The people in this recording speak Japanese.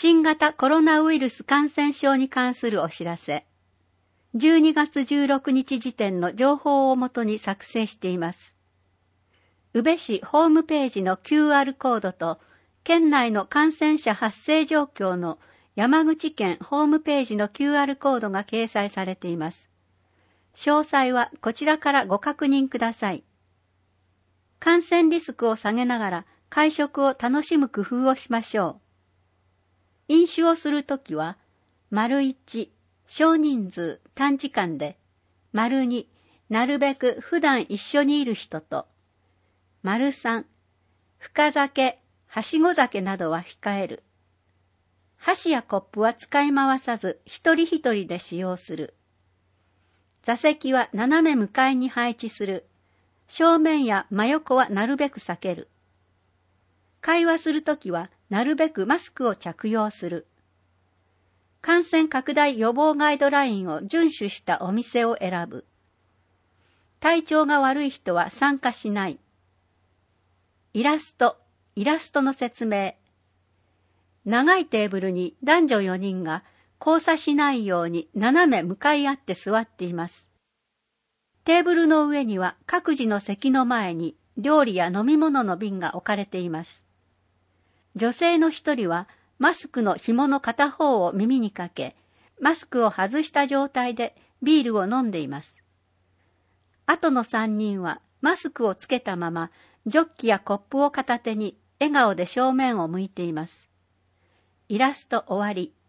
新型コロナウイルス感染症に関するお知らせ。12月16日時点の情報をもとに作成しています。宇部市ホームページの QR コードと、県内の感染者発生状況の山口県ホームページの QR コードが掲載されています。詳細はこちらからご確認ください。感染リスクを下げながら会食を楽しむ工夫をしましょう。飲酒をするときは、1、少人数短時間で、2、なるべく普段一緒にいる人と、3、深酒、はしご酒などは控える。箸やコップは使い回さず一人一人で使用する。座席は斜め向かいに配置する。正面や真横はなるべく避ける。会話するときはなるべくマスクを着用する。感染拡大予防ガイドラインを遵守したお店を選ぶ。体調が悪い人は参加しない。イラストの説明。長いテーブルに男女4人が交差しないように斜め向かい合って座っています。テーブルの上には各自の席の前に料理や飲み物の瓶が置かれています。女性の一人はマスクの紐の片方を耳にかけ、マスクを外した状態でビールを飲んでいます。あとの3人はマスクをつけたまま、ジョッキやコップを片手に笑顔で正面を向いています。イラスト終わり。